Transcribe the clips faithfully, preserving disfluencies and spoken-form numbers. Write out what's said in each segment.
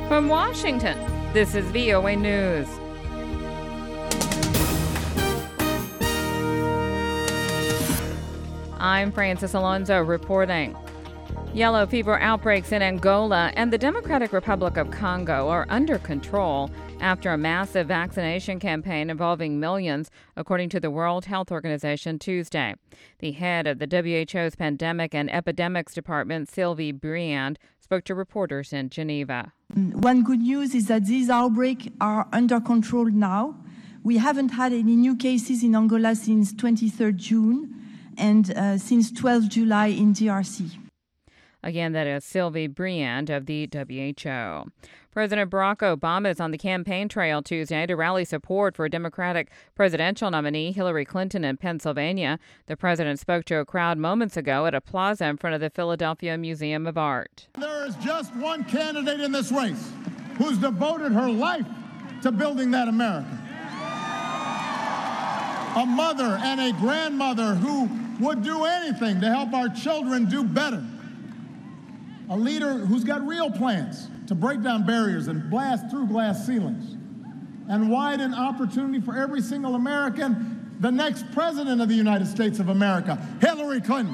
From Washington, this is V O A News. I'm Francis Alonso reporting. Yellow fever outbreaks in Angola and the Democratic Republic of Congo are under control after a massive vaccination campaign involving millions, according to the World Health Organization Tuesday. The head of the W H O's Pandemic and Epidemics Department, Sylvie Briand, spoke to reporters in Geneva. One good news is that these outbreaks are under control now. We haven't had any new cases in Angola since twenty-third June and uh, since twelfth July in D R C. Again, that is Sylvie Briand of the W H O. President Barack Obama is on the campaign trail Tuesday to rally support for Democratic presidential nominee Hillary Clinton in Pennsylvania. The president spoke to a crowd moments ago at a plaza in front of the Philadelphia Museum of Art. There is just one candidate in this race who's devoted her life to building that America. A mother and a grandmother who would do anything to help our children do better. A leader who's got real plans to break down barriers and blast through glass ceilings and widen opportunity for every single American. The next president of the United States of America, Hillary Clinton.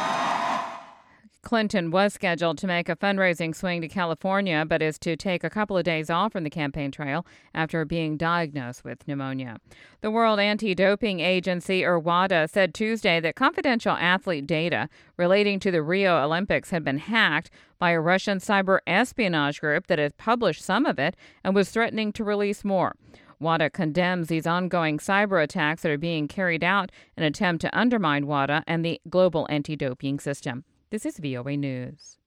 Clinton was scheduled to make a fundraising swing to California, but is to take a couple of days off from the campaign trail after being diagnosed with pneumonia. The World Anti-Doping Agency, or WADA, said Tuesday that confidential athlete data relating to the Rio Olympics had been hacked by a Russian cyber espionage group that had published some of it and was threatening to release more. WADA condemns these ongoing cyber attacks that are being carried out in an attempt to undermine WADA and the global anti-doping system. This is V O A News.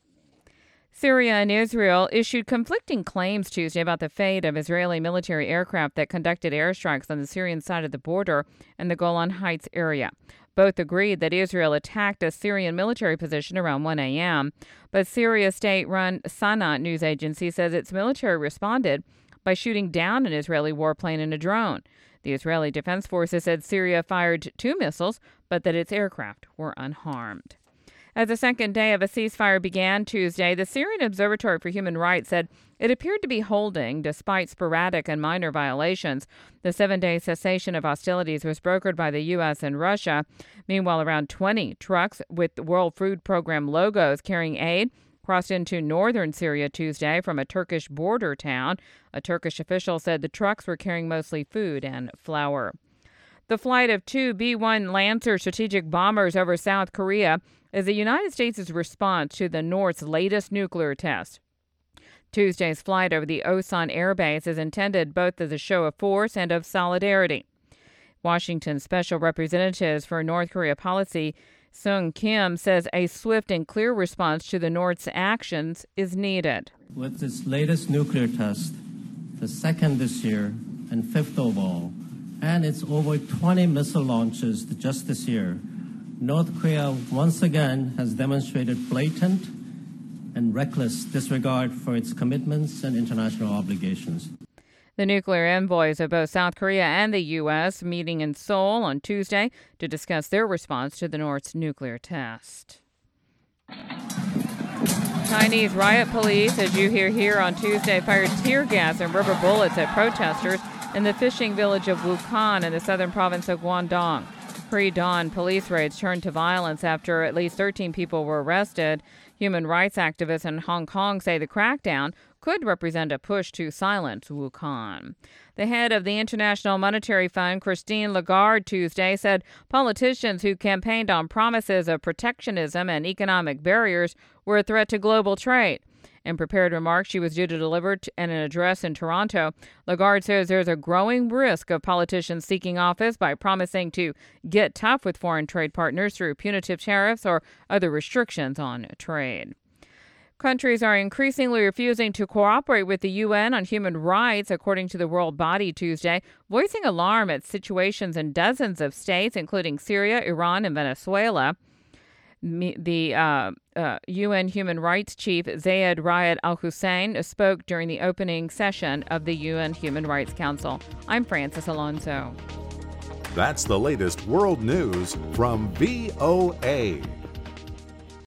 Syria and Israel issued conflicting claims Tuesday about the fate of Israeli military aircraft that conducted airstrikes on the Syrian side of the border in the Golan Heights area. Both agreed that Israel attacked a Syrian military position around one a.m., but Syria state-run Sana news agency says its military responded by shooting down an Israeli warplane and a drone. The Israeli Defense Forces said Syria fired two missiles, but that its aircraft were unharmed. As the second day of a ceasefire began Tuesday, the Syrian Observatory for Human Rights said it appeared to be holding despite sporadic and minor violations. The seven-day cessation of hostilities was brokered by the U S and Russia. Meanwhile, around twenty trucks with the World Food Program logos carrying aid crossed into northern Syria Tuesday from a Turkish border town. A Turkish official said the trucks were carrying mostly food and flour. The flight of two B one Lancer strategic bombers over South Korea is the United States' response to the North's latest nuclear test. Tuesday's flight over the Osan Air Base is intended both as a show of force and of solidarity. Washington's special representative for North Korea policy, Sung Kim, says a swift and clear response to the North's actions is needed. With this latest nuclear test, the second this year and fifth overall, and its over twenty missile launches just this year, North Korea once again has demonstrated blatant and reckless disregard for its commitments and international obligations. The nuclear envoys of both South Korea and the U S meeting in Seoul on Tuesday to discuss their response to the North's nuclear test. Chinese riot police, as you hear here on Tuesday, fired tear gas and rubber bullets at protesters in the fishing village of Wukong in the southern province of Guangdong. Pre-dawn police raids turned to violence after at least thirteen people were arrested. Human rights activists in Hong Kong say the crackdown could represent a push to silence Wukong. The head of the International Monetary Fund, Christine Lagarde, Tuesday said politicians who campaigned on promises of protectionism and economic barriers were a threat to global trade. In prepared remarks she was due to deliver in an address in Toronto, Lagarde says there's a growing risk of politicians seeking office by promising to get tough with foreign trade partners through punitive tariffs or other restrictions on trade. Countries are increasingly refusing to cooperate with the U N on human rights, according to the World Body Tuesday, voicing alarm at situations in dozens of states, including Syria, Iran, and Venezuela. The uh, uh, U N Human Rights Chief Zeid Ra'ad Al Hussein spoke during the opening session of the U N Human Rights Council. I'm Francis Alonso. That's the latest world news from V O A.